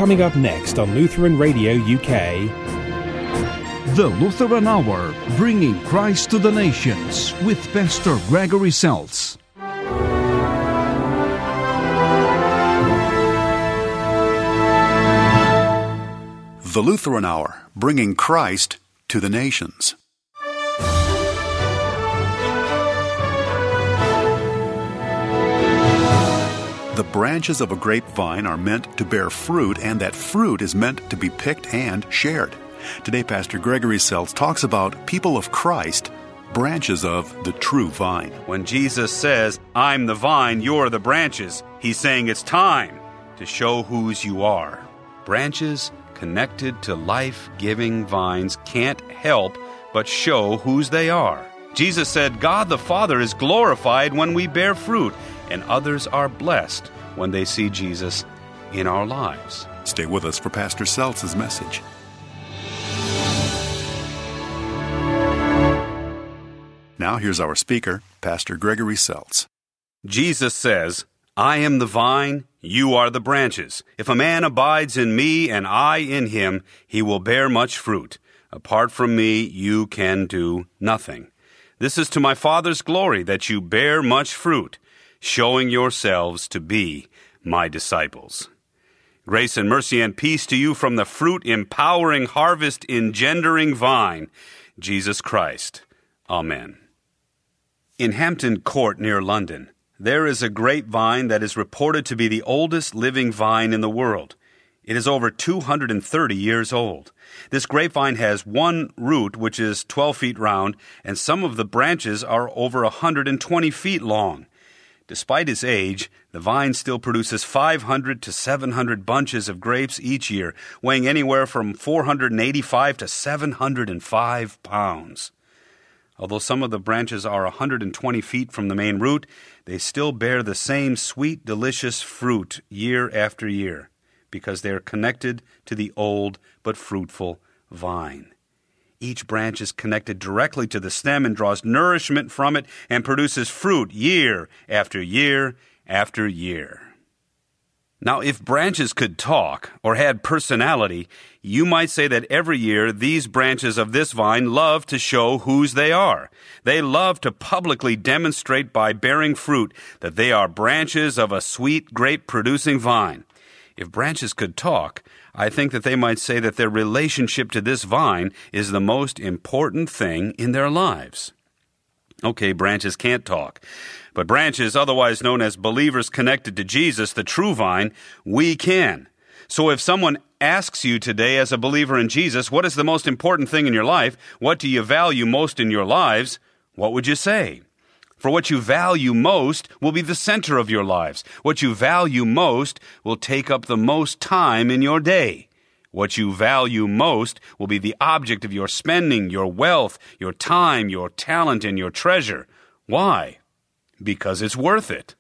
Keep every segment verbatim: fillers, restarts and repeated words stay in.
Coming up next on Lutheran Radio U K. The Lutheran Hour, bringing Christ to the nations with Pastor Gregory Seltz. The Lutheran Hour, bringing Christ to the nations. The branches of a grapevine are meant to bear fruit, and that fruit is meant to be picked and shared. Today, Pastor Gregory Seltz talks about people of Christ, branches of the true vine. When Jesus says, I'm the vine, you're the branches, he's saying it's time to show whose you are. Branches connected to life-giving vines can't help but show whose they are. Jesus said, God the Father is glorified when we bear fruit, and others are blessed when they see Jesus in our lives. Stay with us for Pastor Seltz's message. Now here's our speaker, Pastor Gregory Seltz. Jesus says, I am the vine, you are the branches. If a man abides in me and I in him, he will bear much fruit. Apart from me, you can do nothing. This is to my Father's glory that you bear much fruit, showing yourselves to be my disciples. Grace and mercy and peace to you from the fruit-empowering, harvest-engendering vine, Jesus Christ. Amen. In Hampton Court near London, there is a grapevine that is reported to be the oldest living vine in the world. It is over two hundred thirty years old. This grapevine has one root which is twelve feet round, and some of the branches are over one hundred twenty feet long. Despite its age, the vine still produces five hundred to seven hundred bunches of grapes each year, weighing anywhere from four hundred eighty-five to seven hundred five pounds. Although some of the branches are one hundred twenty feet from the main root, they still bear the same sweet, delicious fruit year after year, because they are connected to the old but fruitful vine. Each branch is connected directly to the stem and draws nourishment from it and produces fruit year after year after year. Now, if branches could talk or had personality, you might say that every year these branches of this vine love to show whose they are. They love to publicly demonstrate by bearing fruit that they are branches of a sweet, grape-producing vine. If branches could talk, I think that they might say that their relationship to this vine is the most important thing in their lives. Okay, branches can't talk, but branches, otherwise known as believers connected to Jesus, the true vine, we can. So if someone asks you today as a believer in Jesus, what is the most important thing in your life? What do you value most in your lives? What would you say? For what you value most will be the center of your lives. What you value most will take up the most time in your day. What you value most will be the object of your spending, your wealth, your time, your talent, and your treasure. Why? Because it's worth it.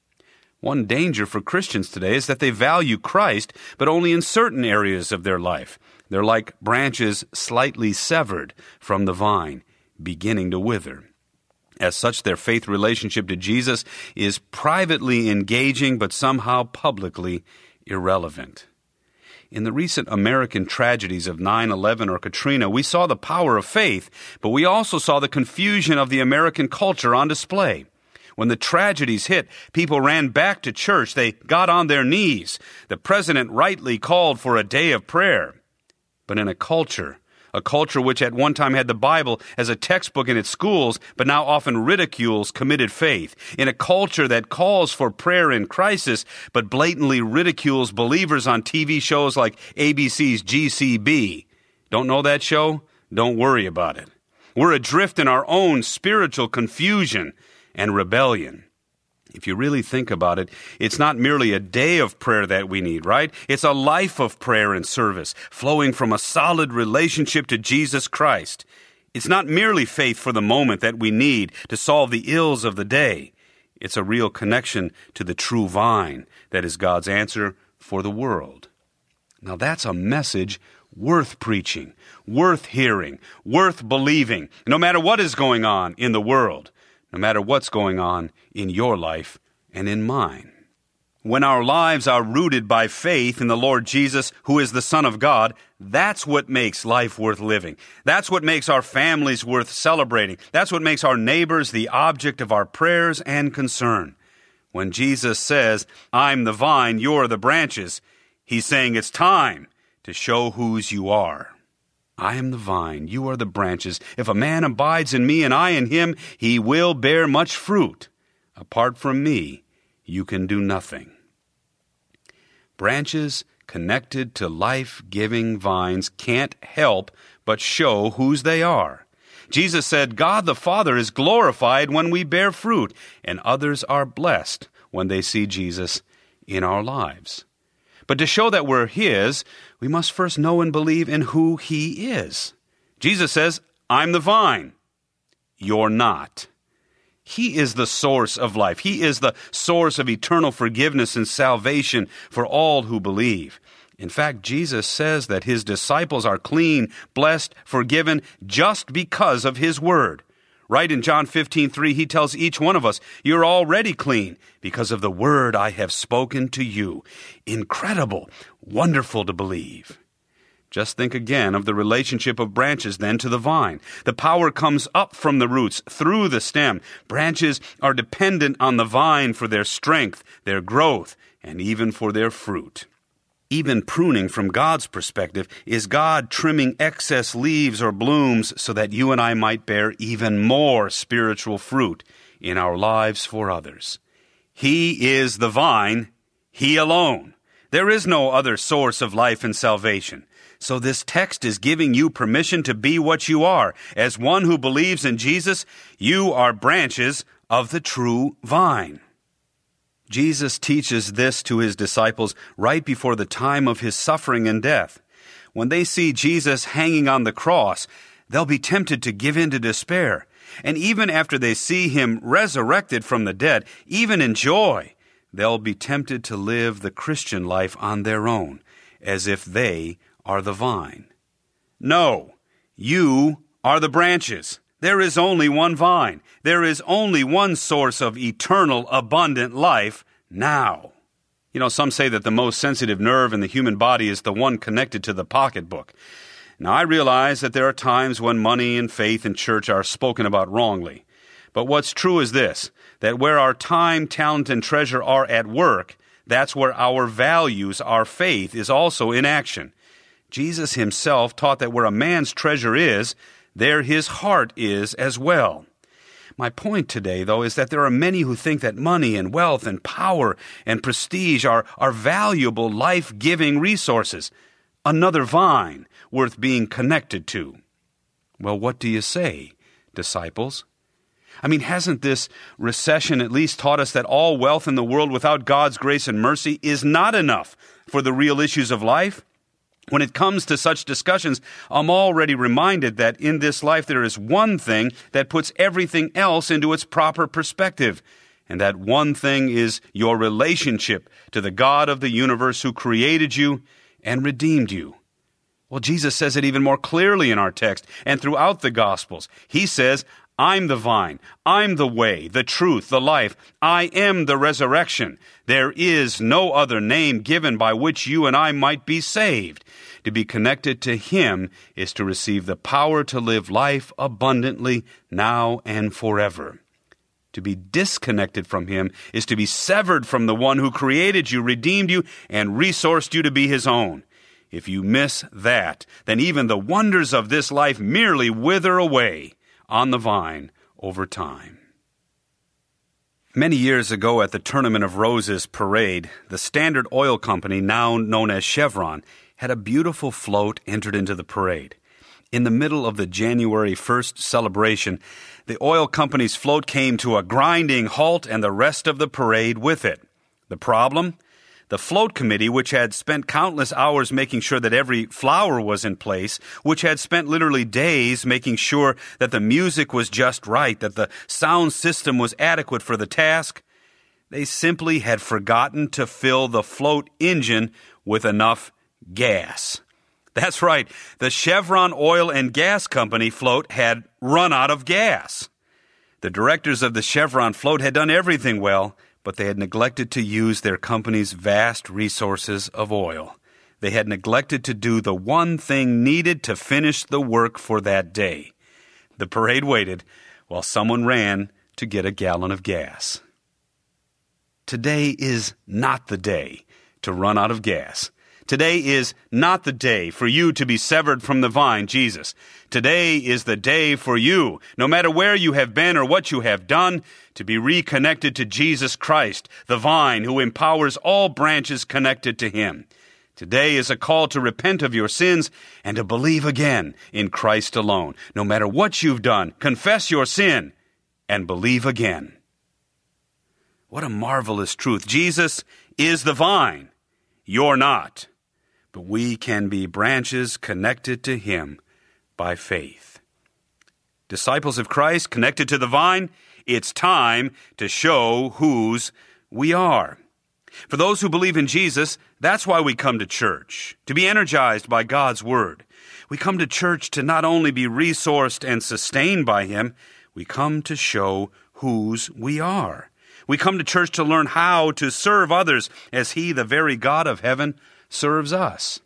One danger for Christians today is that they value Christ, but only in certain areas of their life. They're like branches slightly severed from the vine, beginning to wither. As such, their faith relationship to Jesus is privately engaging, but somehow publicly irrelevant. In the recent American tragedies of nine eleven or Katrina, we saw the power of faith, but we also saw the confusion of the American culture on display. When the tragedies hit, people ran back to church. They got on their knees. The president rightly called for a day of prayer. But in a culture, a culture which at one time had the Bible as a textbook in its schools, but now often ridicules committed faith. In a culture that calls for prayer in crisis, but blatantly ridicules believers on T V shows like A B C's G C B. Don't know that show? Don't worry about it. We're adrift in our own spiritual confusion and rebellion. If you really think about it, it's not merely a day of prayer that we need, right? It's a life of prayer and service, flowing from a solid relationship to Jesus Christ. It's not merely faith for the moment that we need to solve the ills of the day. It's a real connection to the true vine that is God's answer for the world. Now that's a message worth preaching, worth hearing, worth believing, no matter what is going on in the world. No matter what's going on in your life and in mine. When our lives are rooted by faith in the Lord Jesus, who is the Son of God, that's what makes life worth living. That's what makes our families worth celebrating. That's what makes our neighbors the object of our prayers and concern. When Jesus says, I'm the vine, you're the branches, he's saying it's time to show whose you are. I am the vine, you are the branches. If a man abides in me and I in him, he will bear much fruit. Apart from me, you can do nothing. Branches connected to life-giving vines can't help but show whose they are. Jesus said, God the Father is glorified when we bear fruit, and others are blessed when they see Jesus in our lives. But to show that we're his, we must first know and believe in who he is. Jesus says, I'm the vine. You're not. He is the source of life. He is the source of eternal forgiveness and salvation for all who believe. In fact, Jesus says that his disciples are clean, blessed, forgiven just because of his word. Right in John fifteen three, he tells each one of us, you're already clean because of the word I have spoken to you. Incredible, wonderful to believe. Just think again of the relationship of branches then to the vine. The power comes up from the roots, through the stem. Branches are dependent on the vine for their strength, their growth, and even for their fruit. Even pruning from God's perspective is God trimming excess leaves or blooms so that you and I might bear even more spiritual fruit in our lives for others. He is the vine, he alone. There is no other source of life and salvation. So this text is giving you permission to be what you are. As one who believes in Jesus, you are branches of the true vine. Jesus teaches this to his disciples right before the time of his suffering and death. When they see Jesus hanging on the cross, they'll be tempted to give in to despair. And even after they see him resurrected from the dead, even in joy, they'll be tempted to live the Christian life on their own, as if they are the vine. No, you are the branches. There is only one vine. There is only one source of eternal, abundant life now. You know, some say that the most sensitive nerve in the human body is the one connected to the pocketbook. Now, I realize that there are times when money and faith and church are spoken about wrongly. But what's true is this, that where our time, talent, and treasure are at work, that's where our values, our faith, is also in action. Jesus himself taught that where a man's treasure is, there his heart is as well. My point today, though, is that there are many who think that money and wealth and power and prestige are, are valuable, life-giving resources, another vine worth being connected to. Well, what do you say, disciples? I mean, hasn't this recession at least taught us that all wealth in the world without God's grace and mercy is not enough for the real issues of life? When it comes to such discussions, I'm already reminded that in this life there is one thing that puts everything else into its proper perspective. And that one thing is your relationship to the God of the universe who created you and redeemed you. Well, Jesus says it even more clearly in our text and throughout the Gospels. He says, I'm the vine, I'm the way, the truth, the life. I am the resurrection. There is no other name given by which you and I might be saved. To be connected to him is to receive the power to live life abundantly now and forever. To be disconnected from him is to be severed from the one who created you, redeemed you, and resourced you to be his own. If you miss that, then even the wonders of this life merely wither away on the vine over time. Many years ago at the Tournament of Roses parade, the Standard Oil Company, now known as Chevron, had a beautiful float entered into the parade. In the middle of the January first celebration, the oil company's float came to a grinding halt and the rest of the parade with it. The problem? The float committee, which had spent countless hours making sure that every flower was in place, which had spent literally days making sure that the music was just right, that the sound system was adequate for the task, they simply had forgotten to fill the float engine with enough gas. That's right, the Chevron Oil and Gas Company float had run out of gas. The directors of the Chevron float had done everything well, but they had neglected to use their company's vast resources of oil. They had neglected to do the one thing needed to finish the work for that day. The parade waited while someone ran to get a gallon of gas. Today is not the day to run out of gas. Today is not the day for you to be severed from the vine, Jesus. Today is the day for you, no matter where you have been or what you have done, to be reconnected to Jesus Christ, the vine who empowers all branches connected to him. Today is a call to repent of your sins and to believe again in Christ alone. No matter what you've done, confess your sin and believe again. What a marvelous truth. Jesus is the vine. You're not. But we can be branches connected to him by faith. Disciples of Christ connected to the vine, it's time to show whose we are. For those who believe in Jesus, that's why we come to church, to be energized by God's word. We come to church to not only be resourced and sustained by him, we come to show whose we are. We come to church to learn how to serve others as he, the very God of heaven, serves us.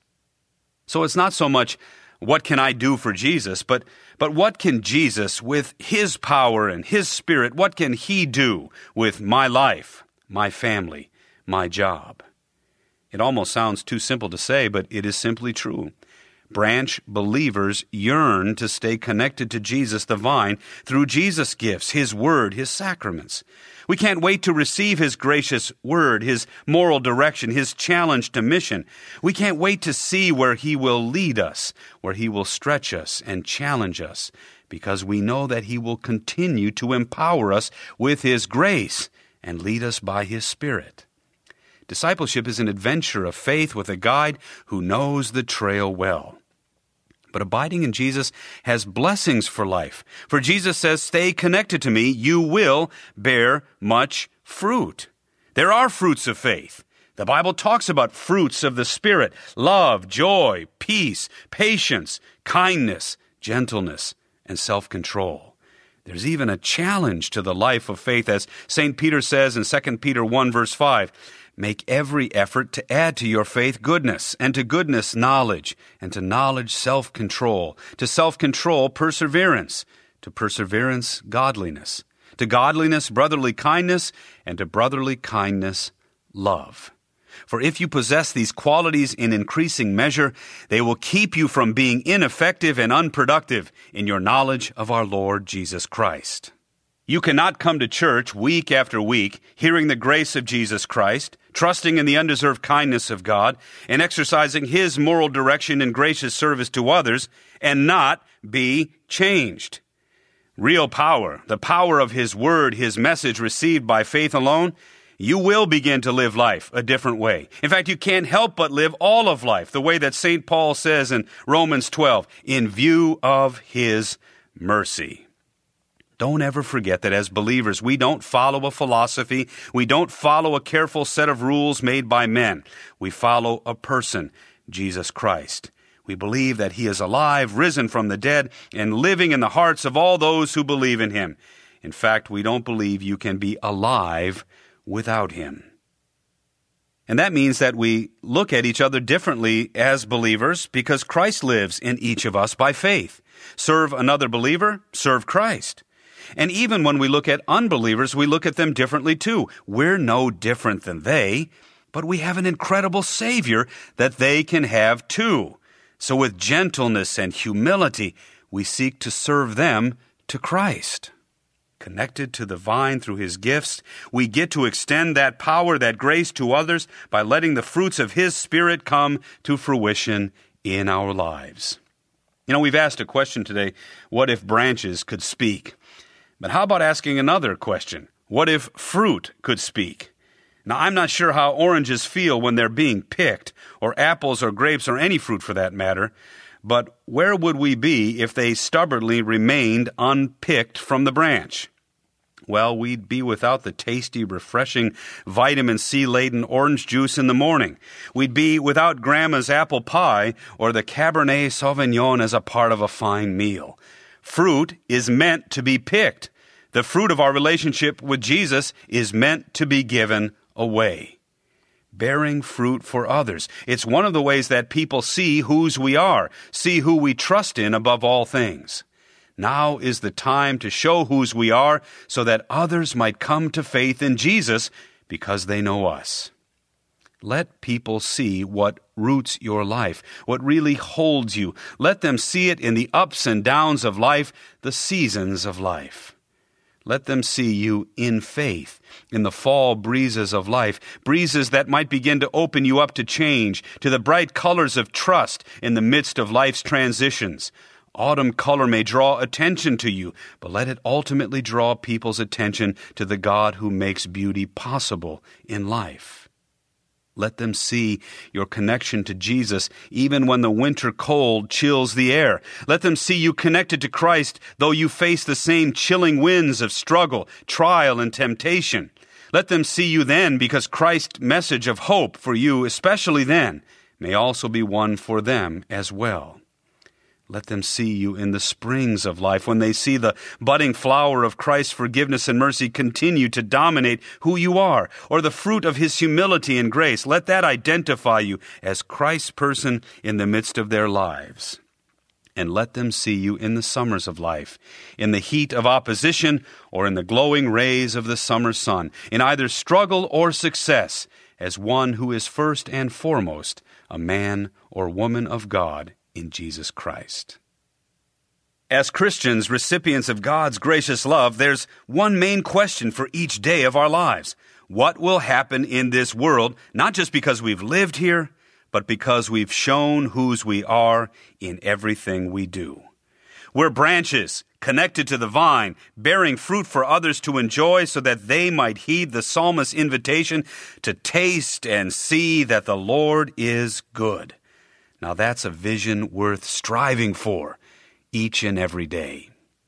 So it's not so much, what can I do for Jesus, but, but what can Jesus, with his power and his spirit, what can he do with my life, my family, my job? It almost sounds too simple to say, but it is simply true. Branch believers yearn to stay connected to Jesus the vine through Jesus' gifts, his word, his sacraments. We can't wait to receive his gracious word, his moral direction, his challenge to mission. We can't wait to see where he will lead us, where he will stretch us and challenge us, because we know that he will continue to empower us with his grace and lead us by his Spirit. Discipleship is an adventure of faith with a guide who knows the trail well. But abiding in Jesus has blessings for life. For Jesus says, stay connected to me, you will bear much fruit. There are fruits of faith. The Bible talks about fruits of the Spirit: love, joy, peace, patience, kindness, gentleness, and self-control. There's even a challenge to the life of faith, as Saint Peter says in Second Peter one, verse five, make every effort to add to your faith goodness, and to goodness knowledge, and to knowledge self-control, to self-control perseverance, to perseverance godliness, to godliness brotherly kindness, and to brotherly kindness love. For if you possess these qualities in increasing measure, they will keep you from being ineffective and unproductive in your knowledge of our Lord Jesus Christ. You cannot come to church week after week, hearing the grace of Jesus Christ, trusting in the undeserved kindness of God, and exercising his moral direction and gracious service to others, and not be changed. Real power, the power of his word, his message received by faith alone, you will begin to live life a different way. In fact, you can't help but live all of life the way that Saint Paul says in Romans twelve, in view of his mercy. Don't ever forget that as believers, we don't follow a philosophy. We don't follow a careful set of rules made by men. We follow a person, Jesus Christ. We believe that he is alive, risen from the dead, and living in the hearts of all those who believe in him. In fact, we don't believe you can be alive without him. And that means that we look at each other differently as believers because Christ lives in each of us by faith. Serve another believer, serve Christ. And even when we look at unbelievers, we look at them differently too. We're no different than they, but we have an incredible Savior that they can have too. So with gentleness and humility, we seek to serve them to Christ. Connected to the vine through his gifts, we get to extend that power, that grace to others by letting the fruits of his Spirit come to fruition in our lives. You know, we've asked a question today, what if branches could speak? But how about asking another question? What if fruit could speak? Now, I'm not sure how oranges feel when they're being picked, or apples or grapes or any fruit for that matter, but where would we be if they stubbornly remained unpicked from the branch? Well, we'd be without the tasty, refreshing, vitamin C-laden orange juice in the morning. We'd be without Grandma's apple pie or the Cabernet Sauvignon as a part of a fine meal. Fruit is meant to be picked. The fruit of our relationship with Jesus is meant to be given away. Bearing fruit for others. It's one of the ways that people see whose we are, see who we trust in above all things. Now is the time to show whose we are so that others might come to faith in Jesus because they know us. Let people see what roots your life, what really holds you. Let them see it in the ups and downs of life, the seasons of life. Let them see you in faith, in the fall breezes of life, breezes that might begin to open you up to change, to the bright colors of trust in the midst of life's transitions. Autumn color may draw attention to you, but let it ultimately draw people's attention to the God who makes beauty possible in life. Let them see your connection to Jesus even when the winter cold chills the air. Let them see you connected to Christ though you face the same chilling winds of struggle, trial, and temptation. Let them see you then because Christ's message of hope for you, especially then, may also be one for them as well. Let them see you in the springs of life when they see the budding flower of Christ's forgiveness and mercy continue to dominate who you are, or the fruit of His humility and grace. Let that identify you as Christ's person in the midst of their lives. And let them see you in the summers of life, in the heat of opposition or in the glowing rays of the summer sun, in either struggle or success, as one who is first and foremost a man or woman of God in Jesus Christ. As Christians, recipients of God's gracious love, there's one main question for each day of our lives. What will happen in this world, not just because we've lived here, but because we've shown whose we are in everything we do? We're branches connected to the vine, bearing fruit for others to enjoy so that they might heed the psalmist's invitation to taste and see that the Lord is good. Now that's a vision worth striving for each and every day.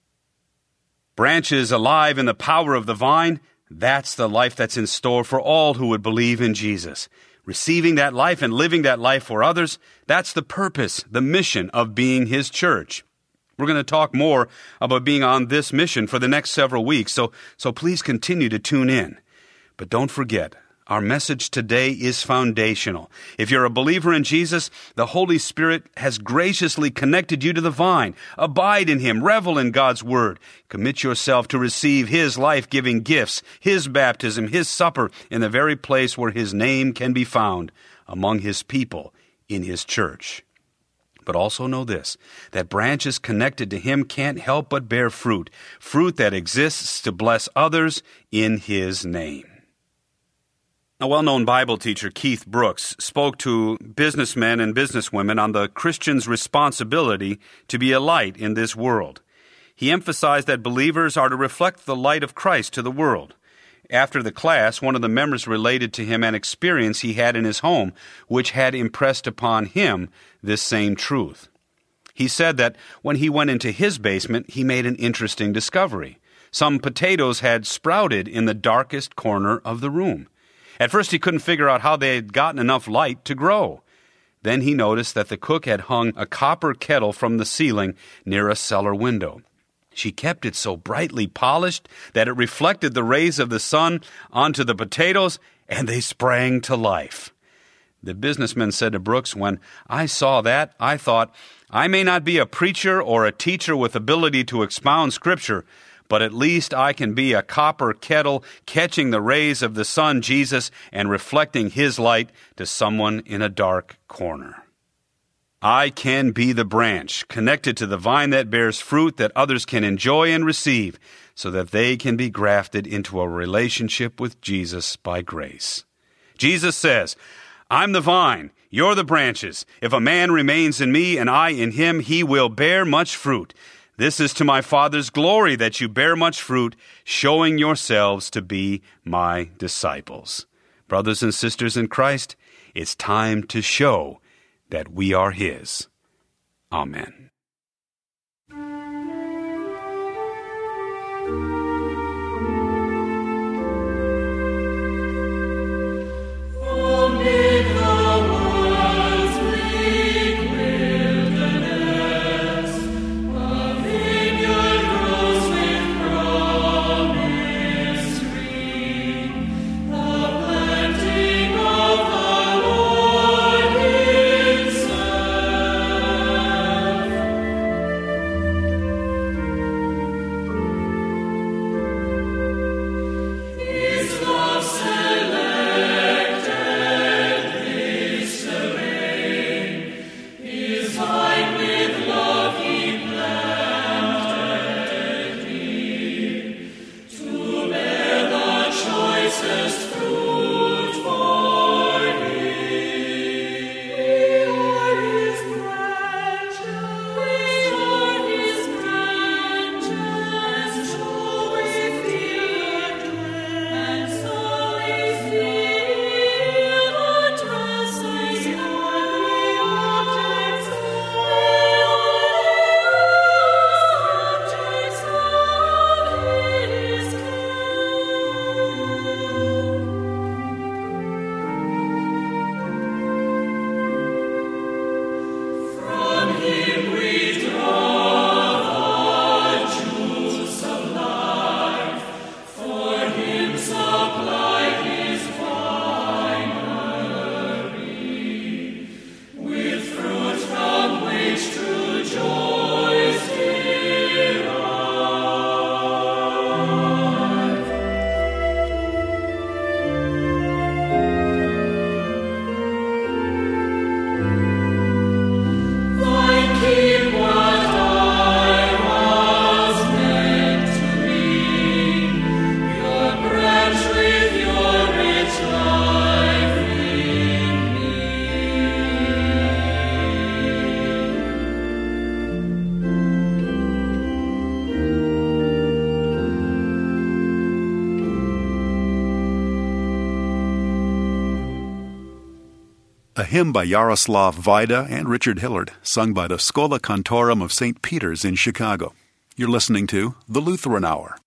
Branches alive in the power of the vine, that's the life that's in store for all who would believe in Jesus. Receiving that life and living that life for others, that's the purpose, the mission of being His church. We're going to talk more about being on this mission for the next several weeks, so, so please continue to tune in. But don't forget, our message today is foundational. If you're a believer in Jesus, the Holy Spirit has graciously connected you to the vine. Abide in Him, revel in God's Word. Commit yourself to receive His life-giving gifts, His baptism, His supper in the very place where His name can be found among His people in His church. But also know this, that branches connected to Him can't help but bear fruit, fruit that exists to bless others in His name. A well-known Bible teacher, Keith Brooks, spoke to businessmen and businesswomen on the Christian's responsibility to be a light in this world. He emphasized that believers are to reflect the light of Christ to the world. After the class, one of the members related to him an experience he had in his home, which had impressed upon him this same truth. He said that when he went into his basement, he made an interesting discovery. Some potatoes had sprouted in the darkest corner of the room. At first, he couldn't figure out how they had gotten enough light to grow. Then he noticed that the cook had hung a copper kettle from the ceiling near a cellar window. She kept it so brightly polished that it reflected the rays of the sun onto the potatoes, and they sprang to life. The businessman said to Brooks, "When I saw that, I thought, I may not be a preacher or a teacher with ability to expound Scripture, but at least I can be a copper kettle catching the rays of the sun, Jesus, and reflecting His light to someone in a dark corner. I can be the branch connected to the vine that bears fruit that others can enjoy and receive so that they can be grafted into a relationship with Jesus by grace." Jesus says, "I'm the vine, you're the branches. If a man remains in me and I in him, he will bear much fruit. This is to my Father's glory that you bear much fruit, showing yourselves to be my disciples." Brothers and sisters in Christ, it's time to show that we are His. Amen. Wilderness, a vineyard grows with hymn by Yaroslav Vida and Richard Hillard, sung by the Schola Cantorum of Saint Peter's in Chicago. You're listening to The Lutheran Hour.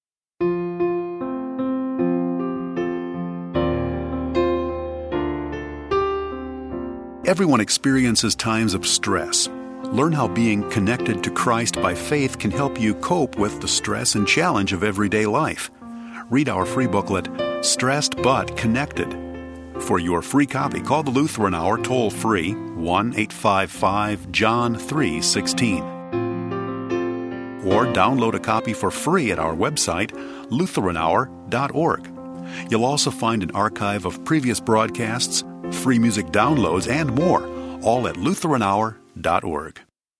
Everyone experiences times of stress. Learn how being connected to Christ by faith can help you cope with the stress and challenge of everyday life. Read our free booklet, Stressed But Connected. For your free copy, call the Lutheran Hour toll-free one eight five five John three one six. Or download a copy for free at our website, lutheran hour dot org. You'll also find an archive of previous broadcasts, free music downloads, and more, all at lutheran hour dot org.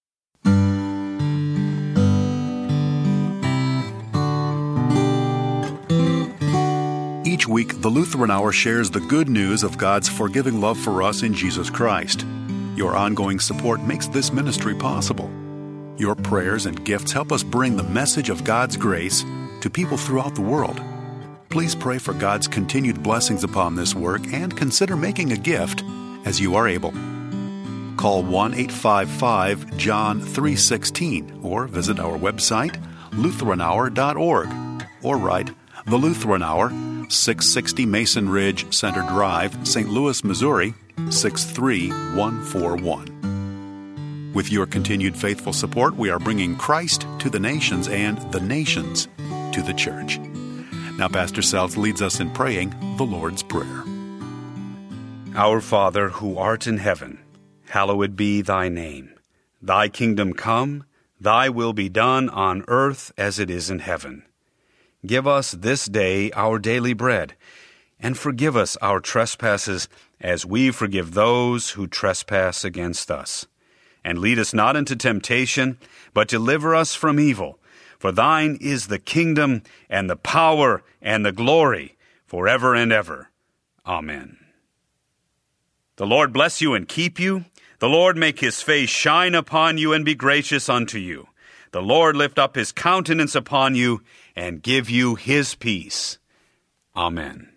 Each week, the Lutheran Hour shares the good news of God's forgiving love for us in Jesus Christ. Your ongoing support makes this ministry possible. Your prayers and gifts help us bring the message of God's grace to people throughout the world. Please pray for God's continued blessings upon this work and consider making a gift as you are able. Call one eight five five John three one six or visit our website, lutheran hour dot org, or write The Lutheran Hour, six sixty Mason Ridge Center Drive, Saint Louis, Missouri, six three one four one. With your continued faithful support, we are bringing Christ to the nations and the nations to the church. Now, Pastor Seltz leads us in praying the Lord's Prayer. Our Father, who art in heaven, hallowed be thy name. Thy kingdom come, thy will be done on earth as it is in heaven. Give us this day our daily bread, and forgive us our trespasses as we forgive those who trespass against us. And lead us not into temptation, but deliver us from evil. For thine is the kingdom, and the power, and the glory, forever and ever. Amen. The Lord bless you and keep you. The Lord make his face shine upon you and be gracious unto you. The Lord lift up his countenance upon you and give you his peace. Amen.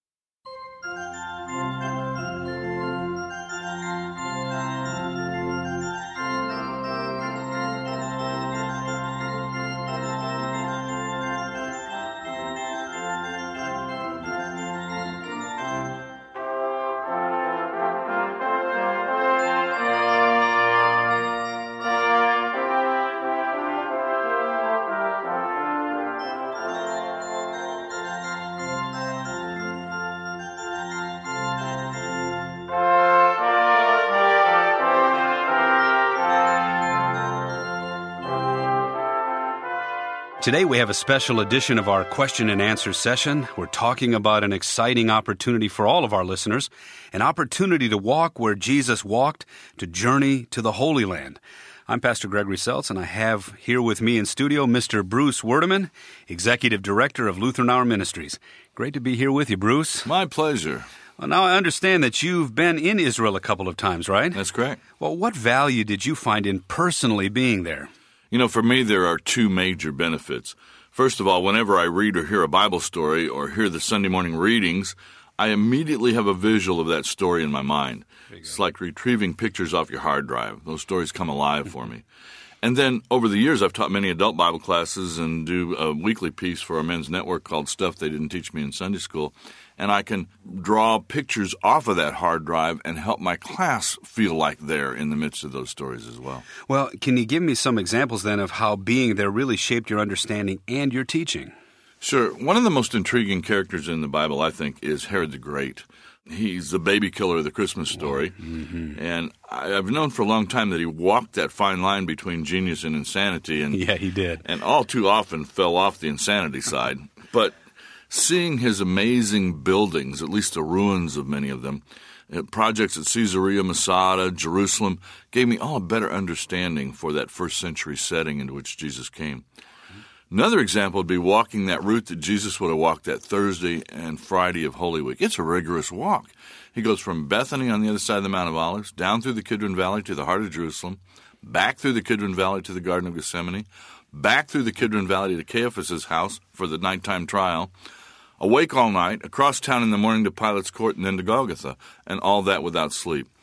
Today we have a special edition of our question and answer session. We're talking about an exciting opportunity for all of our listeners, an opportunity to walk where Jesus walked, to journey to the Holy Land. I'm Pastor Gregory Seltz, and I have here with me in studio Mister Bruce Werdeman, Executive Director of Lutheran Hour Ministries. Great to be here with you, Bruce. My pleasure. Well, now I understand that you've been in Israel a couple of times, right? That's correct. Well, what value did you find in personally being there? You know, for me, there are two major benefits. First of all, whenever I read or hear a Bible story or hear the Sunday morning readings, I immediately have a visual of that story in my mind. It's like retrieving pictures off your hard drive. Those stories come alive for me. And then over the years, I've taught many adult Bible classes and do a weekly piece for our men's network called Stuff They Didn't Teach Me in Sunday School. And I can draw pictures off of that hard drive and help my class feel like they're in the midst of those stories as well. Well, can you give me some examples then of how being there really shaped your understanding and your teaching? Sure. One of the most intriguing characters in the Bible, I think, is Herod the Great. He's the baby killer of the Christmas story. Mm-hmm. And I've known for a long time that he walked that fine line between genius and insanity. And, yeah, he did. And all too often fell off the insanity side. But seeing his amazing buildings, at least the ruins of many of them, projects at Caesarea, Masada, Jerusalem, gave me all a better understanding for that first century setting into which Jesus came. Another example would be walking that route that Jesus would have walked that Thursday and Friday of Holy Week. It's a rigorous walk. He goes from Bethany on the other side of the Mount of Olives, down through the Kidron Valley to the heart of Jerusalem, back through the Kidron Valley to the Garden of Gethsemane, back through the Kidron Valley to Caiaphas' house for the nighttime trial, awake all night, across town in the morning to Pilate's court, and then to Golgotha, and all that without sleep.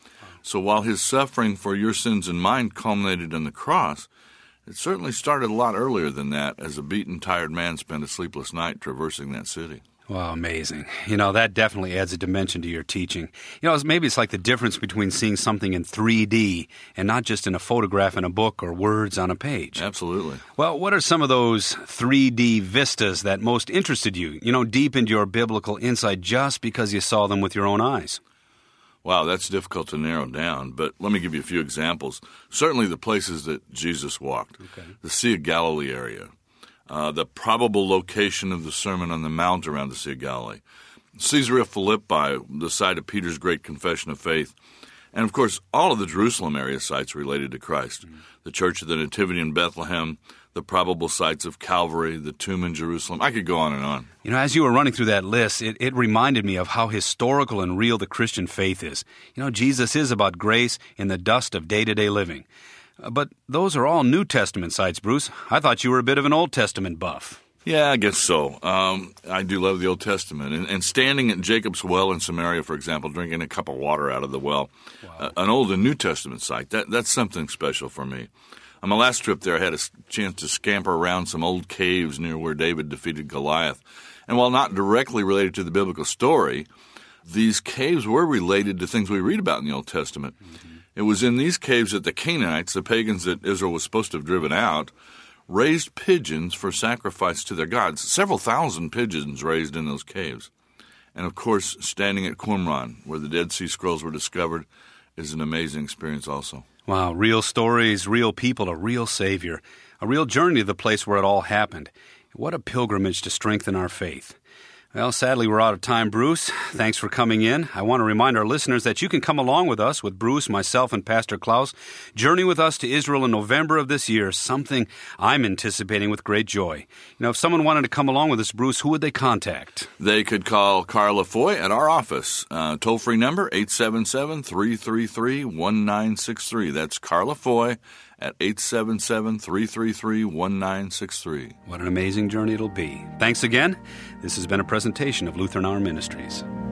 So while his suffering for your sins and mine culminated in the cross, it certainly started a lot earlier than that, as a beaten, tired man spent a sleepless night traversing that city. Wow, amazing. You know, that definitely adds a dimension to your teaching. You know, maybe it's like the difference between seeing something in three D and not just in a photograph in a book or words on a page. Absolutely. Well, what are some of those three D vistas that most interested you, you know, deepened your biblical insight just because you saw them with your own eyes? Wow, that's difficult to narrow down, but let me give you a few examples. Certainly the places that Jesus walked, okay. The Sea of Galilee area, uh, the probable location of the Sermon on the Mount around the Sea of Galilee, Caesarea Philippi, the site of Peter's great confession of faith, and, of course, all of the Jerusalem area sites related to Christ, mm-hmm. the Church of the Nativity in Bethlehem, the probable sites of Calvary, the tomb in Jerusalem. I could go on and on. You know, as you were running through that list, it, it reminded me of how historical and real the Christian faith is. You know, Jesus is about grace in the dust of day-to-day living. Uh, but those are all New Testament sites, Bruce. I thought you were a bit of an Old Testament buff. Yeah, I guess so. Um, I do love the Old Testament. And, and standing at Jacob's well in Samaria, for example, drinking a cup of water out of the well, wow. uh, an Old and New Testament site, that, that's something special for me. On my last trip there, I had a chance to scamper around some old caves near where David defeated Goliath. And while not directly related to the biblical story, these caves were related to things we read about in the Old Testament. Mm-hmm. It was in these caves that the Canaanites, the pagans that Israel was supposed to have driven out, raised pigeons for sacrifice to their gods. Several thousand pigeons raised in those caves. And, of course, standing at Qumran, where the Dead Sea Scrolls were discovered, is an amazing experience also. Wow, real stories, real people, a real Savior, a real journey to the place where it all happened. What a pilgrimage to strengthen our faith. Well, sadly, we're out of time, Bruce. Thanks for coming in. I want to remind our listeners that you can come along with us, with Bruce, myself, and Pastor Klaus. Journey with us to Israel in November of this year, something I'm anticipating with great joy. You know, if someone wanted to come along with us, Bruce, who would they contact? They could call Carla Foy at our office. Uh, toll-free number, eight seven seven, three three three, one nine six three. That's Carla Foy at eight seven seven, three three three, one nine six three. What an amazing journey it'll be. Thanks again. This has been a presentation of Lutheran Hour Ministries.